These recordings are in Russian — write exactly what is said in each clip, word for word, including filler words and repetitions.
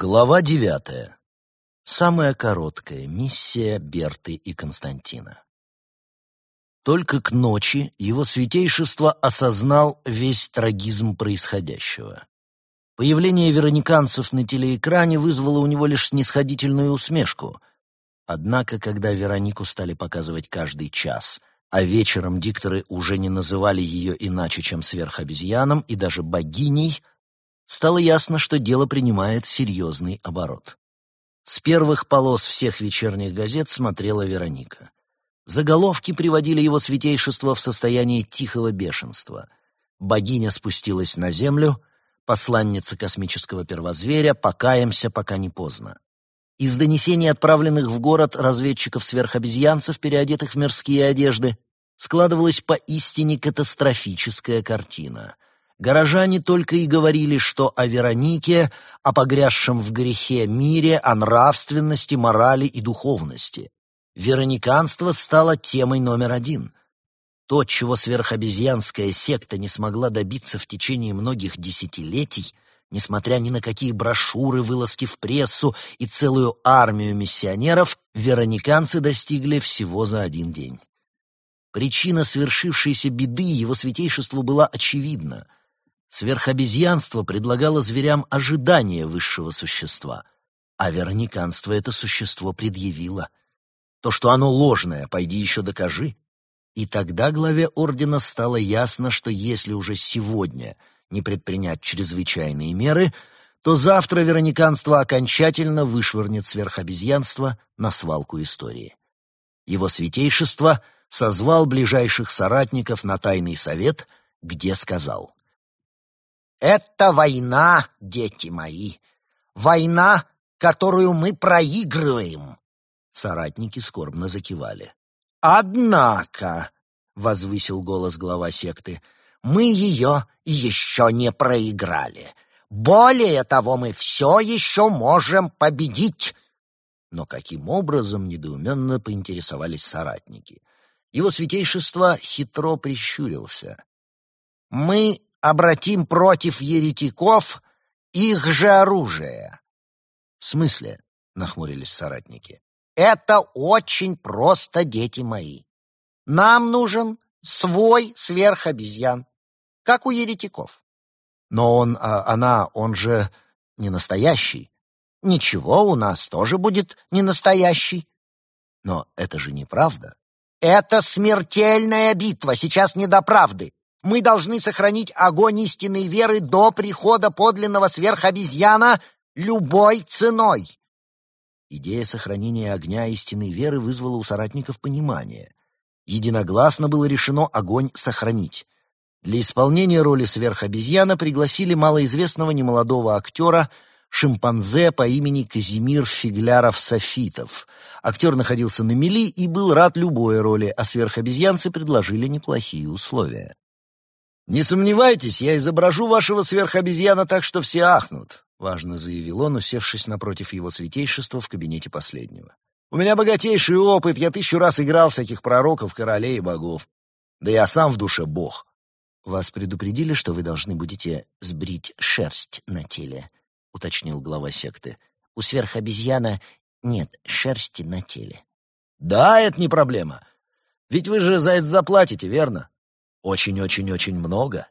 Глава девятая. Самая короткая миссия Берты и Константина. Только к ночи его святейшество осознал весь трагизм происходящего. Появление верониканцев на телеэкране вызвало у него лишь снисходительную усмешку. Однако, когда Веронику стали показывать каждый час, а вечером дикторы уже не называли ее иначе, чем сверхобезьяном и даже богиней, стало ясно, что дело принимает серьезный оборот. С первых полос всех вечерних газет смотрела Вероника. Заголовки приводили его святейшество в состояние тихого бешенства. Богиня спустилась на землю, посланница космического первозверя, покаемся, пока не поздно. Из донесений, отправленных в город разведчиков-сверхобезьянцев, переодетых в мирские одежды, складывалась поистине катастрофическая картина. Горожане только и говорили, что о Веронике, о погрязшем в грехе мире, о нравственности, морали и духовности. Верониканство стало темой номер один. То, чего сверхобезьянская секта не смогла добиться в течение многих десятилетий, несмотря ни на какие брошюры, вылазки в прессу и целую армию миссионеров, верониканцы достигли всего за один день. Причина свершившейся беды его святейшеству была очевидна. Сверхобезьянство предлагало зверям ожидание высшего существа, а верониканство это существо предъявило. То, что оно ложное, пойди еще докажи. И тогда главе ордена стало ясно, что если уже сегодня не предпринять чрезвычайные меры, то завтра верониканство окончательно вышвырнет сверхобезьянство на свалку истории. Его святейшество созвал ближайших соратников на тайный совет, где сказал: «Это война, дети мои, война, которую мы проигрываем». Соратники скорбно закивали. «Однако», — возвысил голос глава секты, — «мы ее еще не проиграли. Более того, мы все еще можем победить». Но каким образом, недоуменно поинтересовались соратники. Его святейшество хитро прищурился. «Мы обратим против еретиков их же оружие». «В смысле?» — нахмурились соратники. «Это очень просто, дети мои. Нам нужен свой сверхобезьян, как у еретиков». «Но он, а, она, он же не настоящий». «Ничего, у нас тоже будет не настоящий». «Но это же неправда». «Это смертельная битва, сейчас не до правды. Мы должны сохранить огонь истинной веры до прихода подлинного сверхобезьяна любой ценой». Идея сохранения огня истинной веры вызвала у соратников понимание. Единогласно было решено огонь сохранить. Для исполнения роли сверхобезьяна пригласили малоизвестного немолодого актера, шимпанзе по имени Казимир Фигляров-Софитов. Актер находился на мели и был рад любой роли, а сверхобезьянцы предложили неплохие условия. «Не сомневайтесь, я изображу вашего сверхобезьяна так, что все ахнут», — важно заявил он, усевшись напротив его святейшества в кабинете последнего. «У меня богатейший опыт, я тысячу раз играл всяких пророков, королей и богов. Да я сам в душе бог». «Вас предупредили, что вы должны будете сбрить шерсть на теле», — уточнил глава секты. «У сверхобезьяна нет шерсти на теле». «Да, это не проблема. Ведь вы же за это заплатите, верно? Очень-очень-очень много».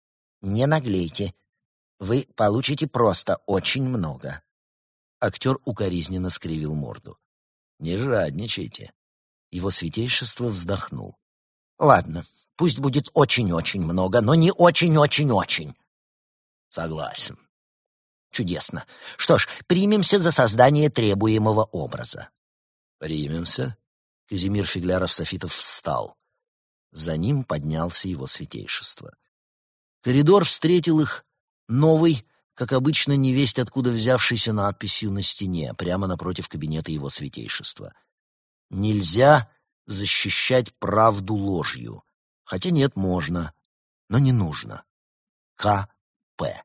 «Не наглейте. Вы получите просто очень много». Актер укоризненно скривил морду. «Не жадничайте». Его святейшество вздохнул. «Ладно, пусть будет очень-очень много, но не очень-очень-очень». «Согласен». «Чудесно. Что ж, примемся за создание требуемого образа». «Примемся». Казимир Фигляров-Софитов встал. За ним поднялся его святейшество. Коридор встретил их новой, как обычно, невесть откуда взявшейся надписью на стене, прямо напротив кабинета его святейшества. «Нельзя защищать правду ложью. Хотя нет, можно, но не нужно. К П».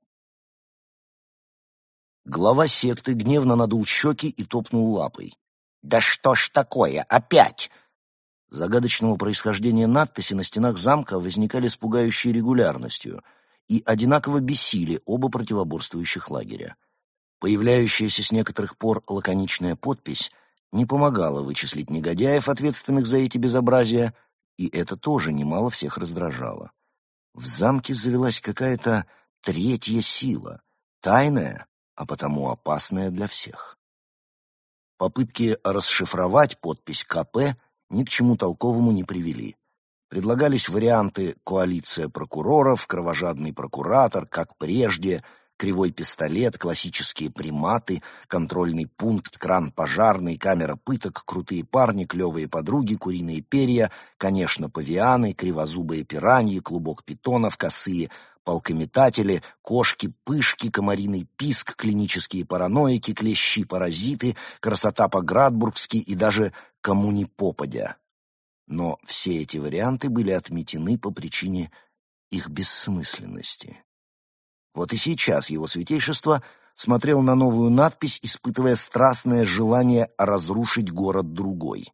Глава секты гневно надул щеки и топнул лапой. «Да что ж такое? Опять?» Загадочного происхождения надписи на стенах замка возникали с пугающей регулярностью и одинаково бесили оба противоборствующих лагеря. Появляющаяся с некоторых пор лаконичная подпись не помогала вычислить негодяев, ответственных за эти безобразия, и это тоже немало всех раздражало. В замке завелась какая-то третья сила, тайная, а потому опасная для всех. Попытки расшифровать подпись ка пэ ни к чему толковому не привели. Предлагались варианты «коалиция прокуроров», «кровожадный прокуратор», «как прежде», «кривой пистолет», «классические приматы», «контрольный пункт», «кран пожарный», «камера пыток», «крутые парни», «клевые подруги», «куриные перья», конечно, павианы, «кривозубые пираньи», «клубок питонов», «косые полкометатели», «кошки, пышки», «комариный писк», «клинические параноики», «клещи-паразиты», «красота по-градбургски» и даже «кому ни попадя». Но все эти варианты были отметены по причине их бессмысленности. Вот и сейчас его святейшество смотрел на новую надпись, испытывая страстное желание разрушить город другой.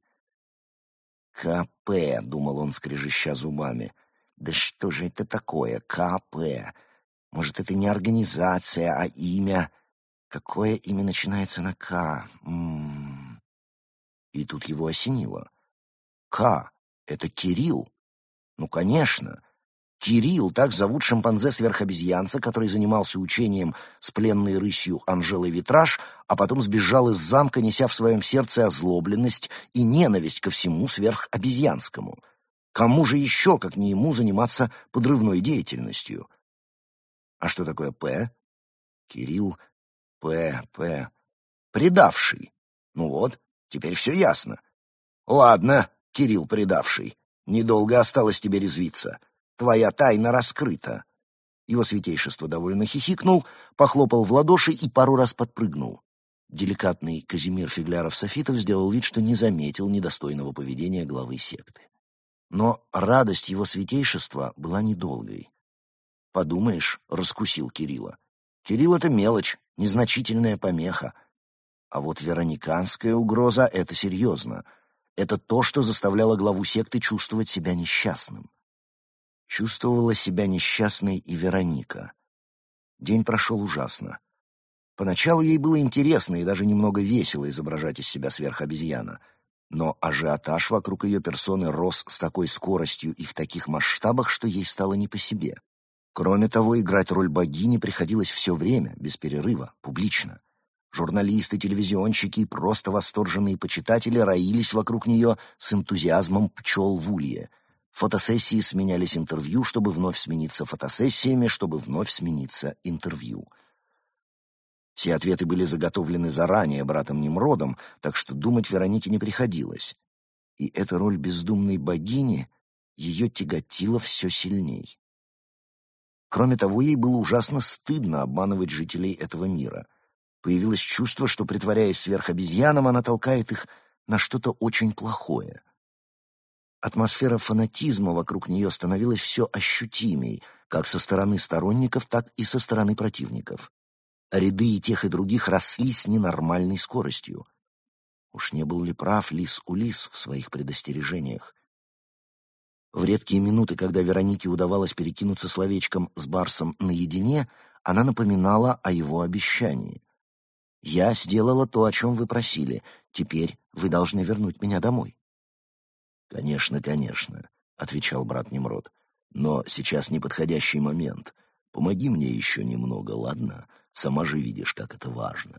«ка пэ», — думал он, скрежеща зубами. «Да что же это такое, ка пэ? Может, это не организация, а имя? Какое имя начинается на «К»? М-м-м». И тут его осенило. «К» — это Кирилл. Ну, конечно. Кирилл, так зовут шимпанзе-сверхобезьянца, который занимался учением с пленной рысью Анжелой Витраж, а потом сбежал из замка, неся в своем сердце озлобленность и ненависть ко всему сверхобезьянскому. Кому же еще, как не ему, заниматься подрывной деятельностью? А что такое «П»? Кирилл, П, П. Предавший. Ну вот, теперь все ясно. Ладно, Кирилл предавший, недолго осталось тебе резвиться. Твоя тайна раскрыта. Его святейшество довольно хихикнул, похлопал в ладоши и пару раз подпрыгнул. Деликатный Казимир Фигляров-Софитов сделал вид, что не заметил недостойного поведения главы секты. Но радость его святейшества была недолгой. «Подумаешь», — раскусил Кирилла. «Кирилл — это мелочь, незначительная помеха. А вот верониканская угроза — это серьезно. Это то, что заставляло главу секты чувствовать себя несчастным». Чувствовала себя несчастной и Вероника. День прошел ужасно. Поначалу ей было интересно и даже немного весело изображать из себя сверхобезьяна. Но ажиотаж вокруг ее персоны рос с такой скоростью и в таких масштабах, что ей стало не по себе. Кроме того, играть роль богини приходилось все время, без перерыва, публично. Журналисты, телевизионщики и просто восторженные почитатели роились вокруг нее с энтузиазмом пчел в улье. Фотосессии сменялись интервью, чтобы вновь смениться фотосессиями, чтобы вновь смениться интервью. Все ответы были заготовлены заранее братом Немродом, так что думать Веронике не приходилось. И эта роль бездумной богини ее тяготила все сильней. Кроме того, ей было ужасно стыдно обманывать жителей этого мира. Появилось чувство, что, притворяясь сверхобезьяном, она толкает их на что-то очень плохое. Атмосфера фанатизма вокруг нее становилась все ощутимей, как со стороны сторонников, так и со стороны противников. Ряды и тех, и других росли с ненормальной скоростью. Уж не был ли прав Лис Улис в своих предостережениях? В редкие минуты, когда Веронике удавалось перекинуться словечком с Барсом наедине, она напоминала о его обещании. «Я сделала то, о чем вы просили. Теперь вы должны вернуть меня домой». «Конечно, конечно», — отвечал брат Немрод. «Но сейчас неподходящий момент. Помоги мне еще немного, ладно? Сама же видишь, как это важно».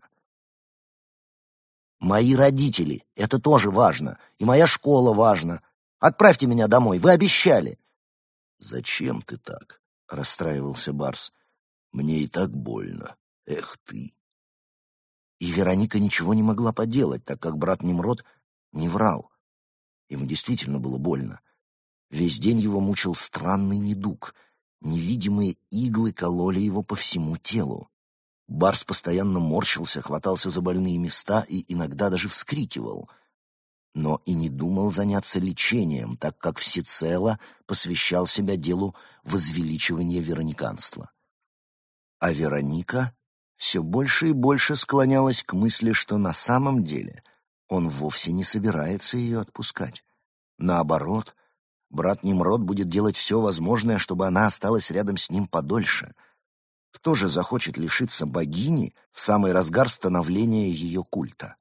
«Мои родители — это тоже важно, и моя школа важна. Отправьте меня домой, вы обещали». «Зачем ты так?» — расстраивался Барс. «Мне и так больно. Эх ты». И Вероника ничего не могла поделать, так как брат Немрод не врал. Ему действительно было больно. Весь день его мучил странный недуг. Невидимые иглы кололи его по всему телу. Барс постоянно морщился, хватался за больные места и иногда даже вскрикивал. Но и не думал заняться лечением, так как всецело посвящал себя делу возвеличивания верониканства. А Вероника все больше и больше склонялась к мысли, что на самом деле он вовсе не собирается ее отпускать. Наоборот, брат Немрод будет делать все возможное, чтобы она осталась рядом с ним подольше. Кто же захочет лишиться богини в самый разгар становления ее культа?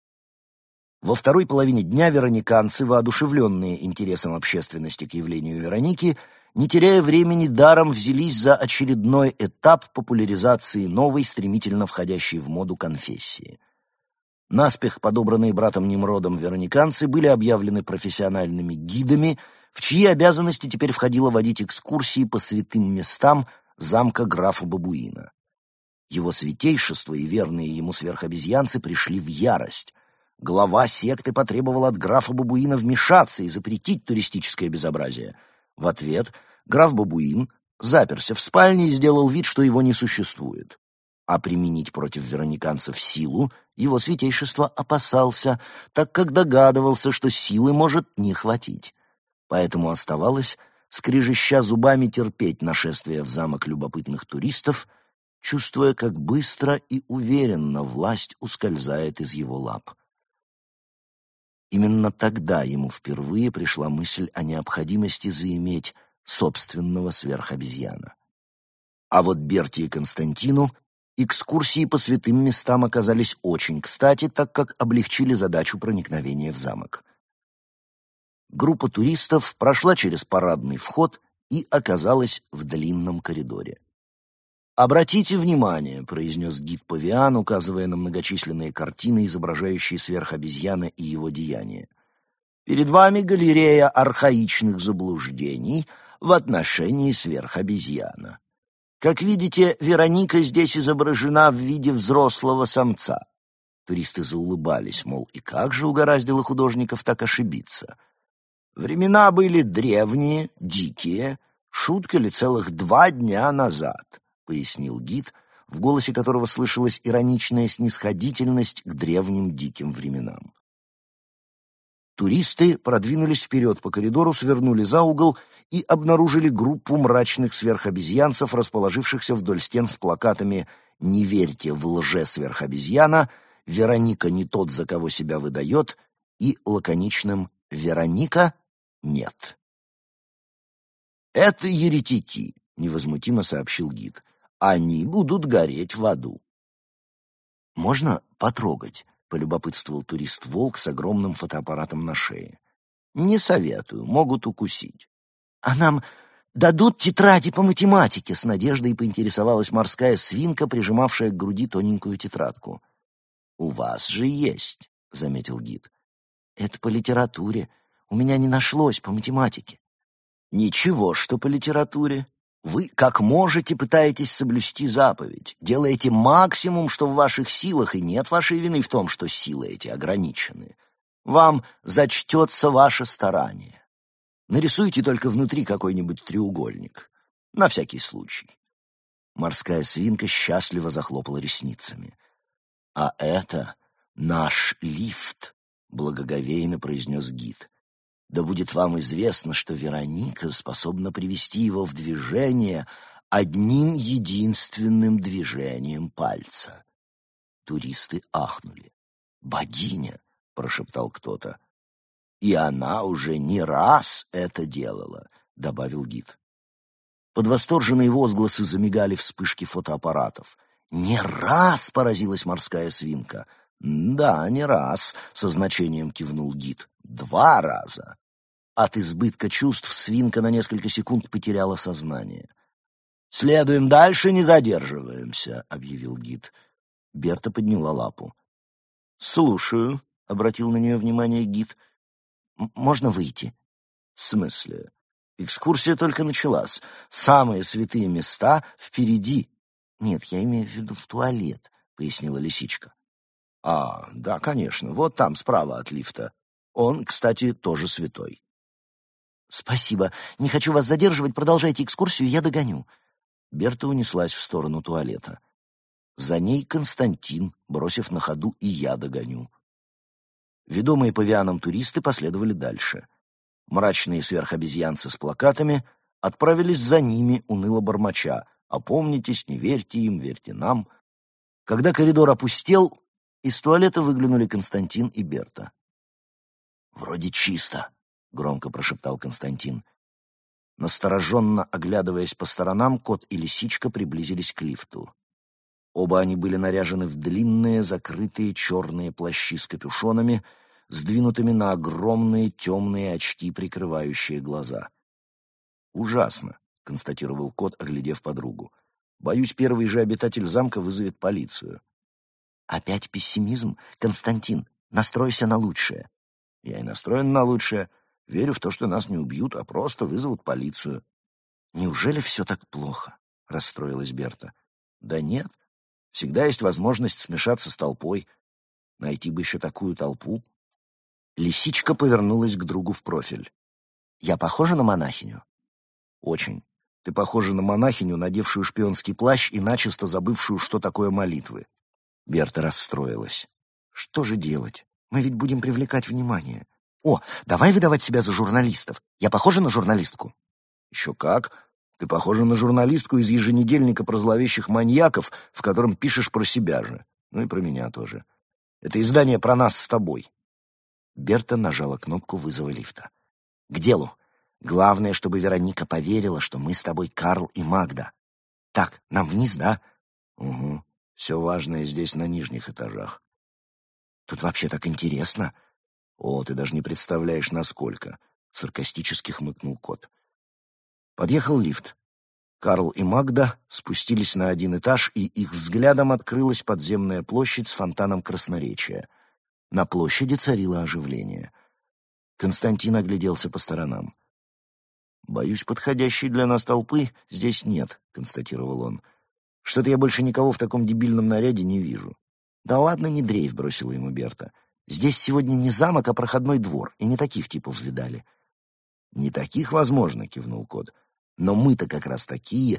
Во второй половине дня верониканцы, воодушевленные интересом общественности к явлению Вероники, не теряя времени, даром взялись за очередной этап популяризации новой, стремительно входящей в моду конфессии. Наспех подобранные братом Немродом верониканцы были объявлены профессиональными гидами, в чьи обязанности теперь входило водить экскурсии по святым местам замка графа Бабуина. Его святейшество и верные ему сверхобезьянцы пришли в ярость. Глава секты потребовал от графа Бабуина вмешаться и запретить туристическое безобразие. В ответ граф Бабуин заперся в спальне и сделал вид, что его не существует. А применить против верониканцев силу его святейшество опасался, так как догадывался, что силы может не хватить. Поэтому оставалось, скрежеща зубами, терпеть нашествие в замок любопытных туристов, чувствуя, как быстро и уверенно власть ускользает из его лап. Именно тогда ему впервые пришла мысль о необходимости заиметь собственного сверхобезьяна. А вот Берте и Константину экскурсии по святым местам оказались очень кстати, так как облегчили задачу проникновения в замок. Группа туристов прошла через парадный вход и оказалась в длинном коридоре. «Обратите внимание», — произнес гид Павиан, указывая на многочисленные картины, изображающие сверхобезьяна и его деяния. «Перед вами галерея архаичных заблуждений в отношении сверхобезьяна. Как видите, Вероника здесь изображена в виде взрослого самца». Туристы заулыбались, мол, и как же угораздило художников так ошибиться? «Времена были древние, дикие, шутка ли целых два дня назад», — пояснил гид, в голосе которого слышалась ироничная снисходительность к древним диким временам. Туристы продвинулись вперед по коридору, свернули за угол и обнаружили группу мрачных сверхобезьянцев, расположившихся вдоль стен с плакатами «Не верьте в лже-сверхобезьяна», «Вероника не тот, за кого себя выдает» и лаконичным «Вероника нет». «Это еретики», — невозмутимо сообщил гид. «Они будут гореть в аду». «Можно потрогать?» — полюбопытствовал турист-волк с огромным фотоаппаратом на шее. «Не советую, могут укусить». «А нам дадут тетради по математике?» — с надеждой поинтересовалась морская свинка, прижимавшая к груди тоненькую тетрадку. «У вас же есть», — заметил гид. «Это по литературе. У меня не нашлось по математике». «Ничего, что по литературе. Вы, как можете, пытаетесь соблюсти заповедь, делаете максимум, что в ваших силах, и нет вашей вины в том, что силы эти ограничены. Вам зачтется ваше старание. Нарисуйте только внутри какой-нибудь треугольник. На всякий случай». Морская свинка счастливо захлопала ресницами. «А это наш лифт», — благоговейно произнес гид. «Да будет вам известно, что Вероника способна привести его в движение одним единственным движением пальца». Туристы ахнули. «Богиня!» — прошептал кто-то. «И она уже не раз это делала», — добавил гид. Под восторженные возгласы замигали вспышки фотоаппаратов. «Не раз!» — поразилась морская свинка. «Да, не раз», — со значением кивнул гид. «Два раза». От избытка чувств свинка на несколько секунд потеряла сознание. «Следуем дальше, не задерживаемся», — объявил гид. Берта подняла лапу. «Слушаю», — обратил на нее внимание гид. «Можно выйти?» «В смысле? Экскурсия только началась. Самые святые места впереди». «Нет, я имею в виду в туалет», — пояснила лисичка. «А, да, конечно, вот там, справа от лифта. Он, кстати, тоже святой». «Спасибо. Не хочу вас задерживать. Продолжайте экскурсию, я догоню». Берта унеслась в сторону туалета. За ней Константин, бросив на ходу «и я догоню». Ведомые павианом туристы последовали дальше. Мрачные сверхобезьянцы с плакатами отправились за ними, уныло бормоча: «Опомнитесь, не верьте им, верьте нам». Когда коридор опустел, из туалета выглянули Константин и Берта. «Вроде чисто», — громко прошептал Константин. Настороженно оглядываясь по сторонам, кот и лисичка приблизились к лифту. Оба они были наряжены в длинные, закрытые черные плащи с капюшонами, сдвинутыми на огромные темные очки, прикрывающие глаза. «Ужасно», — констатировал кот, оглядев подругу. «Боюсь, первый же обитатель замка вызовет полицию». «Опять пессимизм? Константин, настройся на лучшее». «Я и настроен на лучшее. Верю в то, что нас не убьют, а просто вызовут полицию». «Неужели все так плохо?» — расстроилась Берта. «Да нет. Всегда есть возможность смешаться с толпой. Найти бы еще такую толпу». Лисичка повернулась к другу в профиль. «Я похожа на монахиню?» «Очень. Ты похожа на монахиню, надевшую шпионский плащ и начисто забывшую, что такое молитвы». Берта расстроилась. «Что же делать? Мы ведь будем привлекать внимание. О, давай выдавать себя за журналистов. Я похожа на журналистку?» «Еще как. Ты похожа на журналистку из еженедельника про зловещих маньяков, в котором пишешь про себя же. Ну и про меня тоже. Это издание про нас с тобой». Берта нажала кнопку вызова лифта. «К делу. Главное, чтобы Вероника поверила, что мы с тобой Карл и Магда. Так, нам вниз, да?» «Угу. Все важное здесь на нижних этажах». «Тут вообще так интересно». «О, ты даже не представляешь, насколько», — саркастически хмыкнул кот. Подъехал лифт. Карл и Магда спустились на один этаж, и их взглядом открылась подземная площадь с фонтаном красноречия. На площади царило оживление. Константин огляделся по сторонам. «Боюсь, подходящей для нас толпы здесь нет», — констатировал он. «Что-то я больше никого в таком дебильном наряде не вижу». «Да ладно, не дрейф», — бросила ему Берта. «Здесь сегодня не замок, а проходной двор, и не таких типов видали». «Не таких, возможно», — кивнул кот. «Но мы-то как раз такие».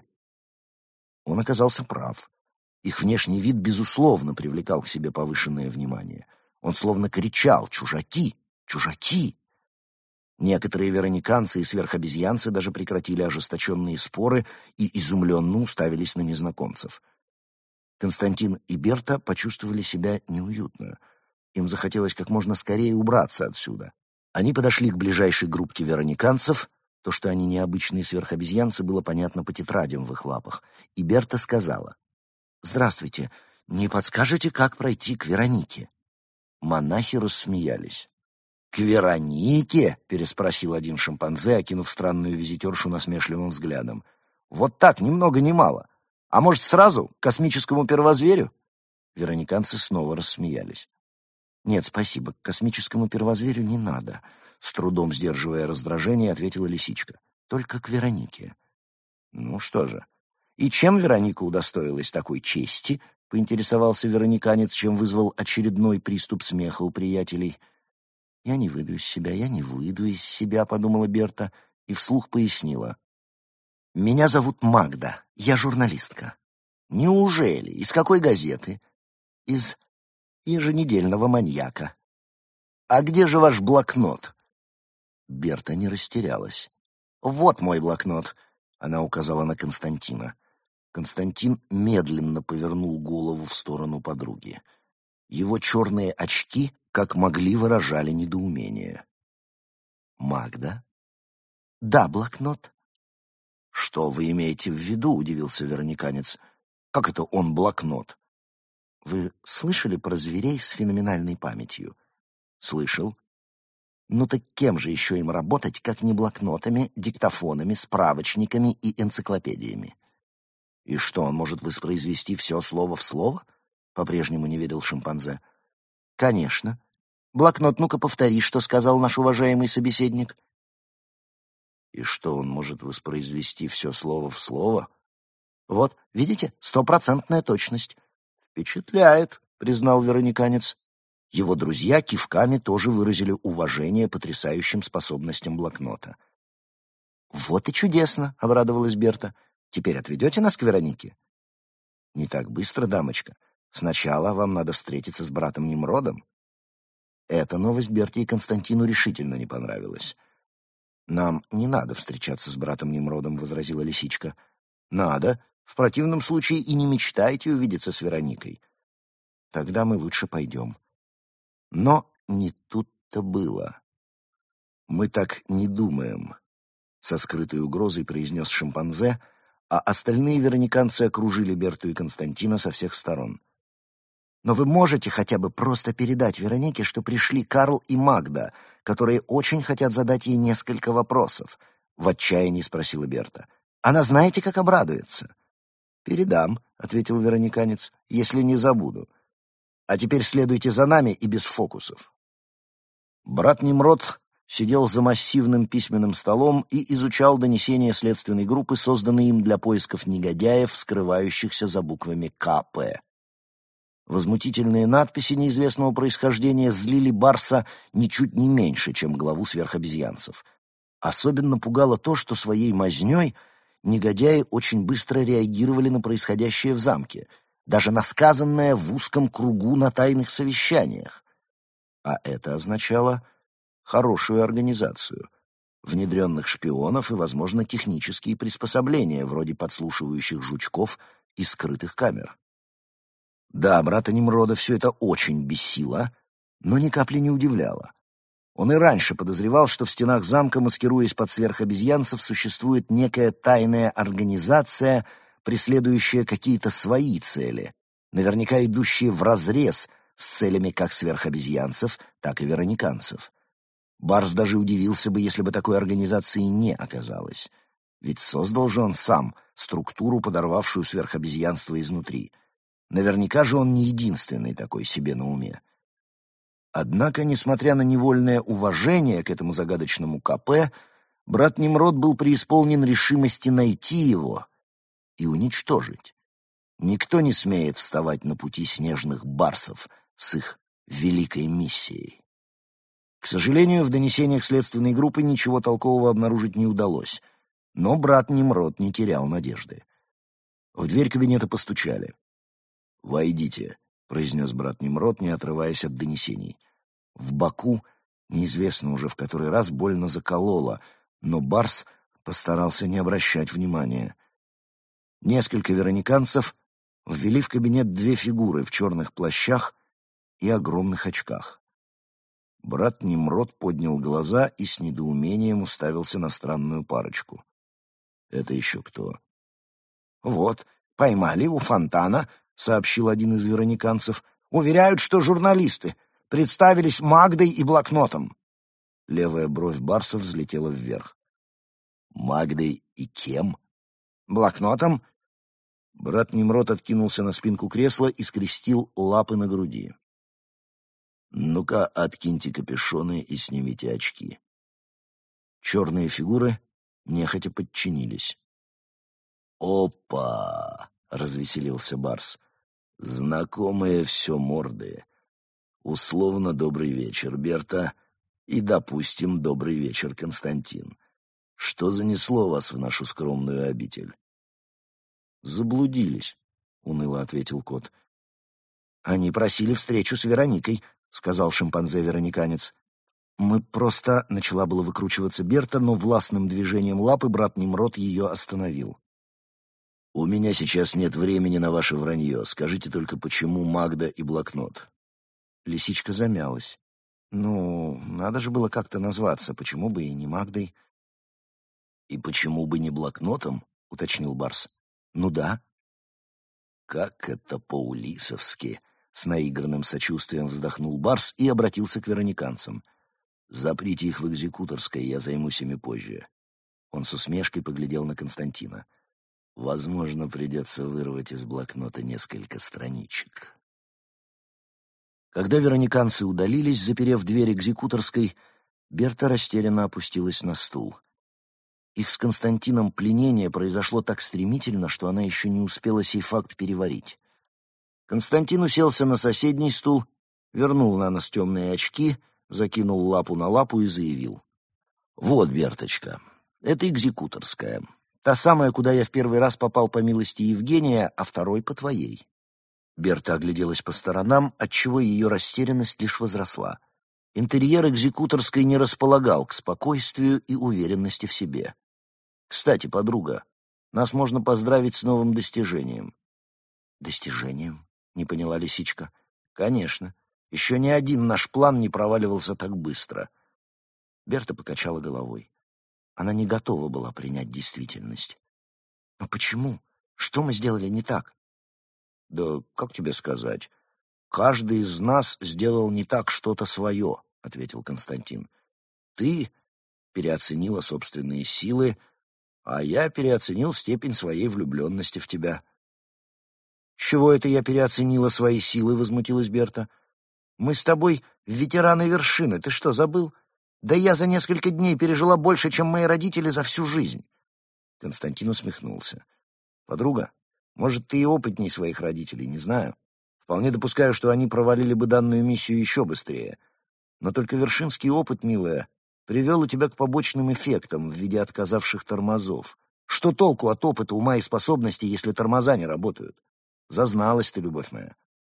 Он оказался прав. Их внешний вид, безусловно, привлекал к себе повышенное внимание. Он словно кричал: «Чужаки! Чужаки!» Некоторые верониканцы и сверхобезьянцы даже прекратили ожесточенные споры и изумленно уставились на незнакомцев. Константин и Берта почувствовали себя неуютно. Им захотелось как можно скорее убраться отсюда. Они подошли к ближайшей группке верониканцев. То, что они необычные сверхобезьянцы, было понятно по тетрадям в их лапах. И Берта сказала: «Здравствуйте, не подскажете, как пройти к Веронике?» Монахи рассмеялись. «К Веронике?» — переспросил один шимпанзе, окинув странную визитершу насмешливым взглядом. «Вот так, ни много ни мало. А может, сразу к космическому первозверю?» Верониканцы снова рассмеялись. «Нет, спасибо, к космическому первозверю не надо», — с трудом сдерживая раздражение, ответила лисичка. «Только к Веронике». «Ну что же, и чем Вероника удостоилась такой чести?» — поинтересовался верониканец, чем вызвал очередной приступ смеха у приятелей. «Я не выйду из себя, я не выйду из себя», — подумала Берта и вслух пояснила. «Меня зовут Магда, я журналистка». «Неужели? Из какой газеты?» «Из еженедельного маньяка». «А где же ваш блокнот?» Берта не растерялась. «Вот мой блокнот», — она указала на Константина. Константин медленно повернул голову в сторону подруги. Его черные очки, как могли, выражали недоумение. «Магда?» «Да, блокнот». «Что вы имеете в виду?» — удивился верониканец. «Как это он блокнот?» «Вы слышали про зверей с феноменальной памятью?» «Слышал». «Ну так кем же еще им работать, как не блокнотами, диктофонами, справочниками и энциклопедиями?» «И что, он может воспроизвести все слово в слово?» — по-прежнему не верил шимпанзе. «Конечно. Блокнот, ну-ка повтори, что сказал наш уважаемый собеседник». «И что, он может воспроизвести все слово в слово?» «Вот, видите, стопроцентная точность». «Впечатляет», — признал верониканец. Его друзья кивками тоже выразили уважение потрясающим способностям блокнота. «Вот и чудесно», — обрадовалась Берта. «Теперь отведете нас к Веронике?» «Не так быстро, дамочка. Сначала вам надо встретиться с братом Немродом». Эта новость Берте и Константину решительно не понравилась. «Нам не надо встречаться с братом Немродом», — возразила лисичка. «Надо. В противном случае и не мечтайте увидеться с Вероникой. Тогда мы лучше пойдем». Но не тут-то было. «Мы так не думаем», со скрытой угрозой произнес шимпанзе, а остальные верониканцы окружили Берту и Константина со всех сторон. «Но вы можете хотя бы просто передать Веронике, что пришли Карл и Магда, которые очень хотят задать ей несколько вопросов?» — в отчаянии спросила Берта. «Она знаете, как обрадуется?» «Передам», — ответил верониканец, — «если не забуду. А теперь следуйте за нами и без фокусов». Брат Немрод сидел за массивным письменным столом и изучал донесения следственной группы, созданные им для поисков негодяев, скрывающихся за буквами Ка Пэ. Возмутительные надписи неизвестного происхождения злили Барса ничуть не меньше, чем главу сверхобезьянцев. Особенно пугало то, что своей мазнёй негодяи очень быстро реагировали на происходящее в замке, даже на сказанное в узком кругу на тайных совещаниях. А это означало хорошую организацию, внедренных шпионов и, возможно, технические приспособления, вроде подслушивающих жучков и скрытых камер. Да, брата Немрода все это очень бесило, но ни капли не удивляло. Он и раньше подозревал, что в стенах замка, маскируясь под сверхобезьянцев, существует некая тайная организация, преследующая какие-то свои цели, наверняка идущие вразрез с целями как сверхобезьянцев, так и верониканцев. Барс даже удивился бы, если бы такой организации не оказалось. Ведь создал же он сам структуру, подорвавшую сверхобезьянство изнутри. Наверняка же он не единственный такой себе на уме. Однако, несмотря на невольное уважение к этому загадочному Ка Пэ, брат Немрод был преисполнен решимости найти его и уничтожить. Никто не смеет вставать на пути снежных барсов с их великой миссией. К сожалению, в донесениях следственной группы ничего толкового обнаружить не удалось, но брат Немрод не терял надежды. В дверь кабинета постучали. «Войдите», — произнес брат Немрод, не отрываясь от донесений. В боку, неизвестно уже в который раз, больно закололо, но Барс постарался не обращать внимания. Несколько верониканцев ввели в кабинет две фигуры в черных плащах и огромных очках. Брат Немрод поднял глаза и с недоумением уставился на странную парочку. «Это еще кто?» «Вот, поймали у фонтана», — сообщил один из верониканцев. «Уверяют, что журналисты. Представились Магдой и блокнотом». Левая бровь Барса взлетела вверх. «Магдой и кем?» «Блокнотом». Брат Немрод откинулся на спинку кресла и скрестил лапы на груди. «Ну-ка, откиньте капюшоны и снимите очки». Черные фигуры нехотя подчинились. «Опа!» — развеселился Барс. «Знакомые все морды. Условно добрый вечер, Берта, и, допустим, добрый вечер, Константин. Что занесло вас в нашу скромную обитель?» «Заблудились», — уныло ответил кот. «Они просили встречу с Вероникой», — сказал шимпанзе-верониканец. «Мы просто...» — начала было выкручиваться Берта, но властным движением лапы брат Немрод ее остановил. «У меня сейчас нет времени на ваше вранье. Скажите только, почему Магда и блокнот?» Лисичка замялась. «Ну, надо же было как-то назваться. Почему бы и не Магдой?» «И почему бы не блокнотом?» — уточнил Барс. «Ну да». «Как это по-улисовски!» — с наигранным сочувствием вздохнул Барс и обратился к верониканцам. «Заприте их в экзекуторской, я займусь ими позже». Он с усмешкой поглядел на Константина. «Возможно, придется вырвать из блокнота несколько страничек». Когда верониканцы удалились, заперев дверь экзекуторской, Берта растерянно опустилась на стул. Их с Константином пленение произошло так стремительно, что она еще не успела сей факт переварить. Константин уселся на соседний стул, вернул на нос темные очки, закинул лапу на лапу и заявил. «Вот, Берточка, это экзекуторская. Та самая, куда я в первый раз попал по милости Евгения, а второй по твоей». Берта огляделась по сторонам, отчего ее растерянность лишь возросла. Интерьер экзекуторской не располагал к спокойствию и уверенности в себе. «Кстати, подруга, нас можно поздравить с новым достижением». «Достижением?» — не поняла лисичка. «Конечно. Еще ни один наш план не проваливался так быстро». Берта покачала головой. Она не готова была принять действительность. «Но почему? Что мы сделали не так?» «Да как тебе сказать? Каждый из нас сделал не так что-то свое», — ответил Константин. «Ты переоценила собственные силы, а я переоценил степень своей влюбленности в тебя». «Чего это я переоценила свои силы?» — возмутилась Берта. «Мы с тобой ветераны вершины, ты что, забыл? Да я за несколько дней пережила больше, чем мои родители за всю жизнь». Константин усмехнулся. «Подруга, может, ты и опытней своих родителей, не знаю. Вполне допускаю, что они провалили бы данную миссию еще быстрее. Но только вершинский опыт, милая, привел у тебя к побочным эффектам в виде отказавших тормозов. Что толку от опыта, ума и способностей, если тормоза не работают? Зазналась ты, любовь моя».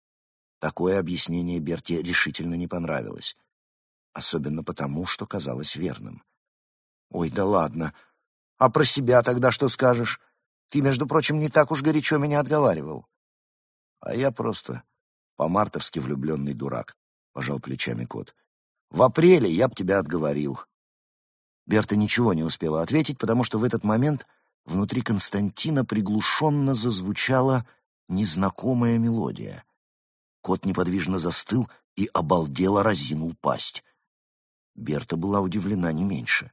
Такое объяснение Берте решительно не понравилось. Особенно потому, что казалось верным. «Ой, да ладно. А про себя тогда что скажешь? Ты, между прочим, не так уж горячо меня отговаривал». «А я просто по-мартовски влюбленный дурак», — пожал плечами кот. «В апреле я б тебя отговорил». Берта ничего не успела ответить, потому что в этот момент внутри Константина приглушенно зазвучала незнакомая мелодия. Кот неподвижно застыл и обалдело разинул пасть. Берта была удивлена не меньше.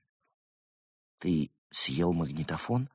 «Ты съел магнитофон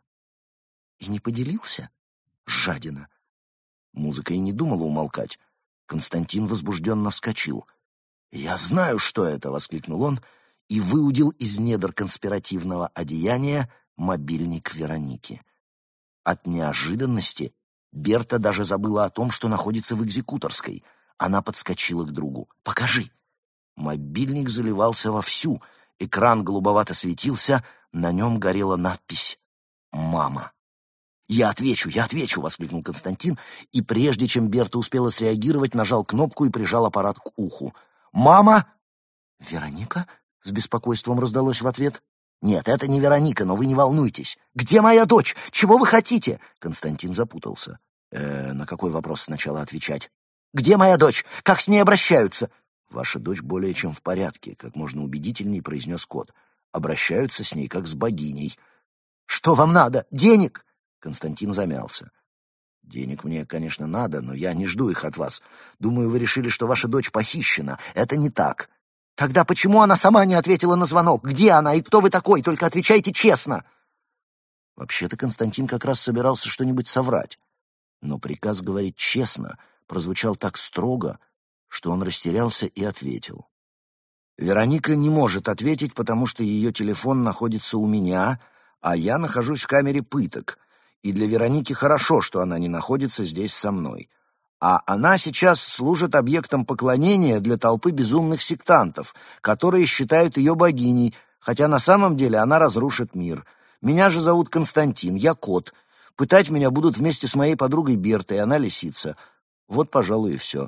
и не поделился? Жадина!» Музыка и не думала умолкать. Константин возбужденно вскочил. «Я знаю, что это!» — воскликнул он и выудил из недр конспиративного одеяния мобильник Вероники. От неожиданности Берта даже забыла о том, что находится в экзекуторской. Она подскочила к другу. «Покажи!» Мобильник заливался вовсю. Экран голубовато светился, на нем горела надпись «Мама». «Я отвечу, я отвечу!» — воскликнул Константин, и прежде чем Берта успела среагировать, нажал кнопку и прижал аппарат к уху. «Мама!» «Вероника?» — с беспокойством раздалось в ответ. «Нет, это не Вероника, но вы не волнуйтесь. Где моя дочь? Чего вы хотите?» Константин запутался. «Э, на какой вопрос сначала отвечать?» «Где моя дочь? Как с ней обращаются?» «Ваша дочь более чем в порядке», — как можно убедительней произнес кот. «Обращаются с ней, как с богиней». «Что вам надо? Денег?» Константин замялся. «Денег мне, конечно, надо, но я не жду их от вас. Думаю, вы решили, что ваша дочь похищена. Это не так». «Тогда почему она сама не ответила на звонок? Где она и кто вы такой? Только отвечайте честно!» Вообще-то Константин как раз собирался что-нибудь соврать. Но приказ говорить честно прозвучал так строго, что он растерялся и ответил. «Вероника не может ответить, потому что ее телефон находится у меня, а я нахожусь в камере пыток. И для Вероники хорошо, что она не находится здесь со мной. А она сейчас служит объектом поклонения для толпы безумных сектантов, которые считают ее богиней, хотя на самом деле она разрушит мир. Меня же зовут Константин, я кот. Пытать меня будут вместе с моей подругой Бертой, она лисица. Вот, пожалуй, и все».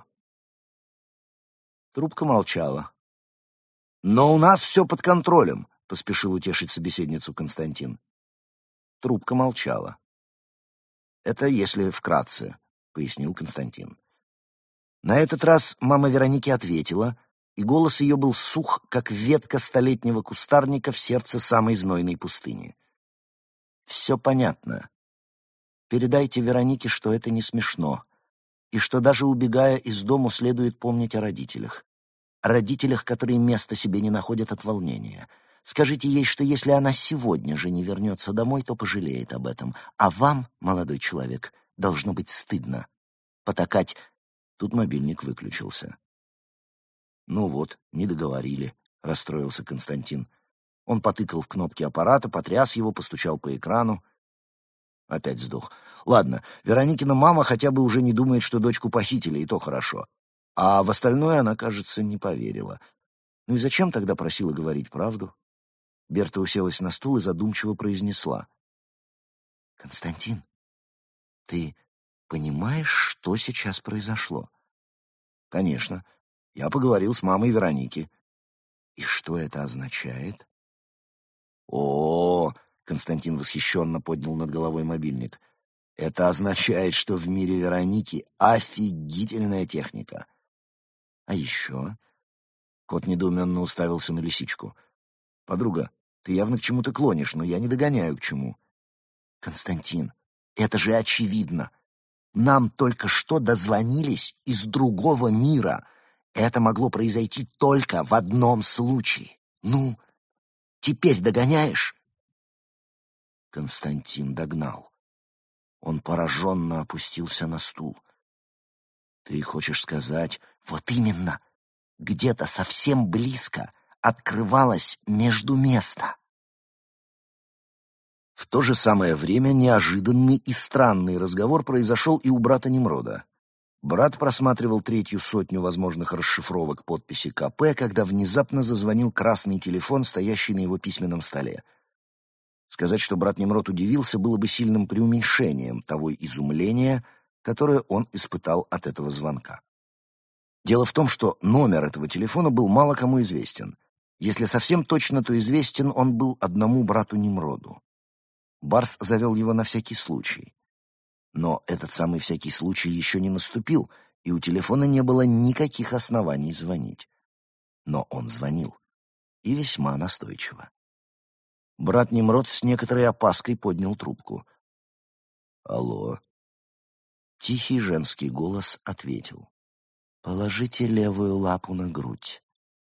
Трубка молчала. «Но у нас все под контролем», — поспешил утешить собеседницу Константин. Трубка молчала. «Это если вкратце», — пояснил Константин. На этот раз мама Вероники ответила, и голос ее был сух, как ветка столетнего кустарника в сердце самой знойной пустыни. «Все понятно. Передайте Веронике, что это не смешно, и что даже убегая из дому следует помнить о родителях. О родителях, которые места себе не находят от волнения. Скажите ей, что если она сегодня же не вернется домой, то пожалеет об этом. А вам, молодой человек, должно быть стыдно потакать...» Тут мобильник выключился. «Ну вот, не договорили», — расстроился Константин. Он потыкал в кнопки аппарата, потряс его, постучал по экрану. Опять сдох. «Ладно, Вероникина мама хотя бы уже не думает, что дочку похитили, и то хорошо. А в остальное она, кажется, не поверила. Ну и зачем тогда просила говорить правду?» Берта уселась на стул и задумчиво произнесла. «Константин, ты понимаешь, что сейчас произошло?» «Конечно. Я поговорил с мамой Вероники». «И что это означает?» «О, -о, -о — Константин восхищенно поднял над головой мобильник. «Это означает, что в мире Вероники офигительная техника». «А еще?» Кот недоуменно уставился на лисичку. «Подруга, Ты явно к чему-то клонишь, но я не догоняю, к чему. Константин, это же очевидно. Нам только что дозвонились из другого мира. Это могло произойти только в одном случае. Ну, теперь догоняешь? Константин догнал. Он пораженно опустился на стул. Ты хочешь сказать, вот именно, где-то совсем близко открывалось междуместо. В то же самое время неожиданный и странный разговор произошел и у брата Немрода. Брат просматривал третью сотню возможных расшифровок подписи ка пэ, когда внезапно зазвонил красный телефон, стоящий на его письменном столе. Сказать, что брат Немрод удивился, было бы сильным преуменьшением того изумления, которое он испытал от этого звонка. Дело в том, что номер этого телефона был мало кому известен. Если совсем точно, то известен он был одному брату Немроду. Барс завел его на всякий случай. Но этот самый всякий случай еще не наступил, и у телефона не было никаких оснований звонить. Но он звонил. И весьма настойчиво. Брат Немрод с некоторой опаской поднял трубку. «Алло?» Тихий женский голос ответил. «Положите левую лапу на грудь».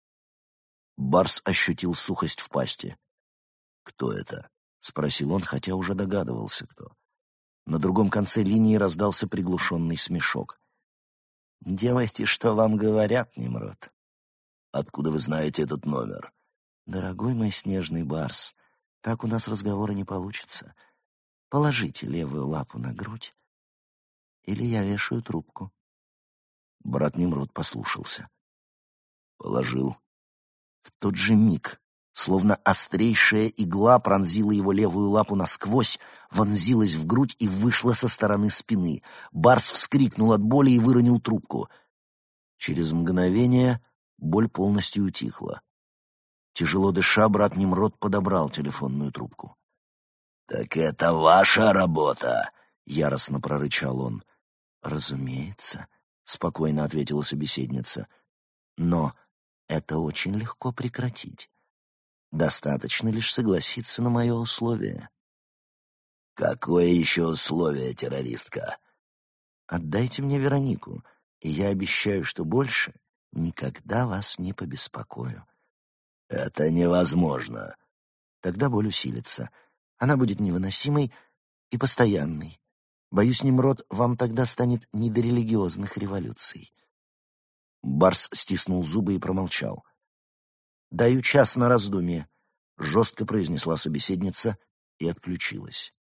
Барс ощутил сухость в пасти. «Кто это?» — спросил он, хотя уже догадывался, кто. На другом конце линии раздался приглушенный смешок. «Делайте, что вам говорят, Немрод». «Откуда вы знаете этот номер?» «Дорогой мой снежный барс, так у нас разговора не получится. Положите левую лапу на грудь, или я вешаю трубку». Брат Немрод послушался. Положил. В тот же миг, словно острейшая игла пронзила его левую лапу насквозь, вонзилась в грудь и вышла со стороны спины. Барс вскрикнул от боли и выронил трубку. Через мгновение боль полностью утихла. Тяжело дыша, брат Немрод подобрал телефонную трубку. «Так это ваша работа!» — яростно прорычал он. «Разумеется», — спокойно ответила собеседница. «Но это очень легко прекратить. Достаточно лишь согласиться на мое условие». «Какое еще условие, террористка?» «Отдайте мне Веронику, и я обещаю, что больше никогда вас не побеспокою». «Это невозможно». «Тогда боль усилится. Она будет невыносимой и постоянной. Боюсь, Немрод, вам тогда станет не до религиозных революций». Барс стиснул зубы и промолчал. «Даю час на раздумье», — жестко произнесла собеседница и отключилась.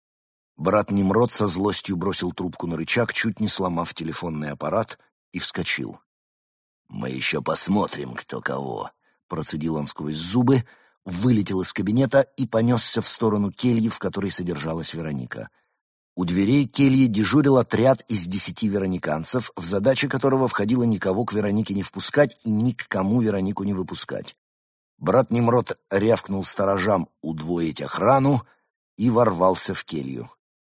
Брат Немрод со злостью бросил трубку на рычаг, чуть не сломав телефонный аппарат, и вскочил. «Мы еще посмотрим, кто кого», — процедил он сквозь зубы, вылетел из кабинета и понесся в сторону кельи, в которой содержалась Вероника. У дверей кельи дежурил отряд из десяти верониканцев, в задачи которого входило никого к Веронике не впускать и ни к кому Веронику не выпускать. Брат Немрод рявкнул сторожам удвоить охрану и ворвался в келью.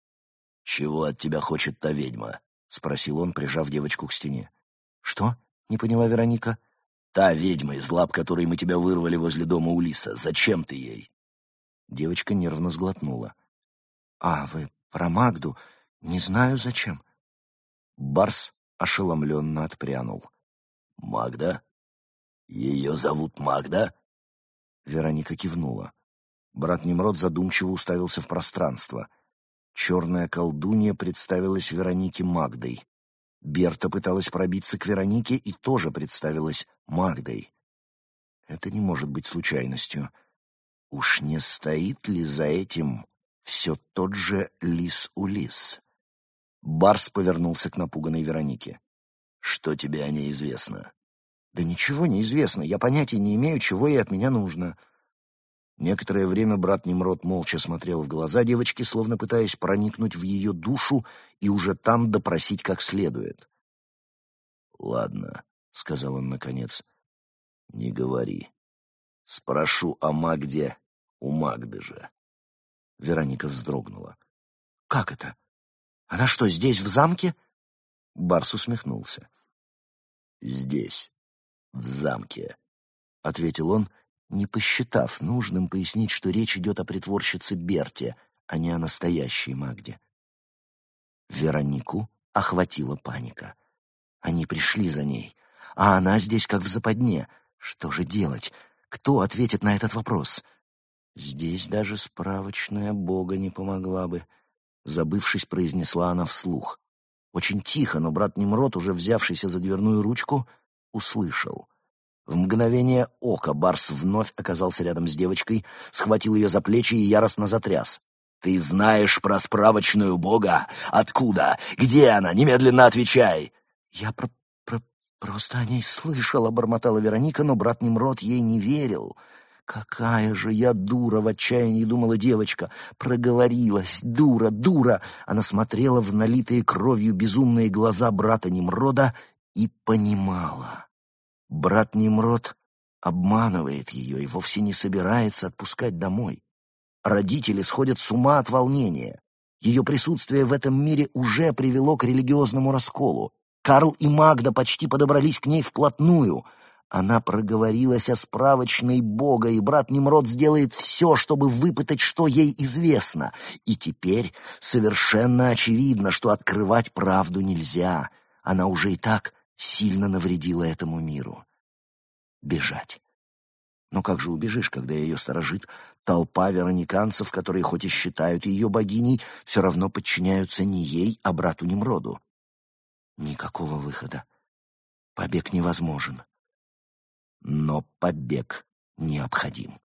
«Чего от тебя хочет та ведьма?» — спросил он, прижав девочку к стене. «Что?» — не поняла Вероника. «Та ведьма, из лап которой мы тебя вырвали возле дома Улиса. Зачем ты ей?» Девочка нервно сглотнула. «А, вы про Магду? Не знаю, зачем». Барс ошеломленно отпрянул. «Магда? Ее зовут Магда?» Вероника кивнула. Брат Немрод задумчиво уставился в пространство. Черная колдунья представилась Веронике Магдой. Берта пыталась пробиться к Веронике и тоже представилась Магдой. Это не может быть случайностью. Уж не стоит ли за этим все тот же Лис-Улис? Барс повернулся к напуганной Веронике. «Что тебе о ней известно?» «Да ничего не известно. Я понятия не имею, чего ей от меня нужно». Некоторое время брат Немрод молча смотрел в глаза девочки, словно пытаясь проникнуть в ее душу и уже там допросить как следует. «Ладно», — сказал он наконец, — «не говори. Спрошу о Магде у Магды же». Вероника вздрогнула. «Как это? Она что, здесь, в замке?» Барс усмехнулся. «Здесь, в замке», — ответил он не посчитав нужным пояснить, что речь идет о притворщице Берте, а не о настоящей Магде. Веронику охватила паника. Они пришли за ней, а она здесь как в западне. Что же делать? Кто ответит на этот вопрос? Здесь даже справочная Бога не помогла бы. Забывшись, произнесла она вслух. Очень тихо, но брат Немрод, уже взявшийся за дверную ручку, услышал. В мгновение ока Барс вновь оказался рядом с девочкой, схватил ее за плечи и яростно затряс. «Ты знаешь про справочную Бога? Откуда? Где она? Немедленно отвечай!» «Я про... про... просто о ней слышала», — бормотала Вероника, но брат Немрод ей не верил. «Какая же я дура!» — в отчаянии думала девочка. «Проговорилась! Дура! Дура!» Она смотрела в налитые кровью безумные глаза брата Немрода и понимала. Брат Немрод обманывает ее и вовсе не собирается отпускать домой. Родители сходят с ума от волнения. Ее присутствие в этом мире уже привело к религиозному расколу. Карл и Магда почти подобрались к ней вплотную. Она проговорилась о справочной Бога, и брат Немрод сделает все, чтобы выпытать, что ей известно. И теперь совершенно очевидно, что открывать правду нельзя. Она уже и так сильно навредила этому миру. Бежать. Но как же убежишь, когда ее сторожит толпа верониканцев, которые хоть и считают ее богиней, все равно подчиняются не ей, а брату Немроду? Никакого выхода. Побег невозможен. Но побег необходим.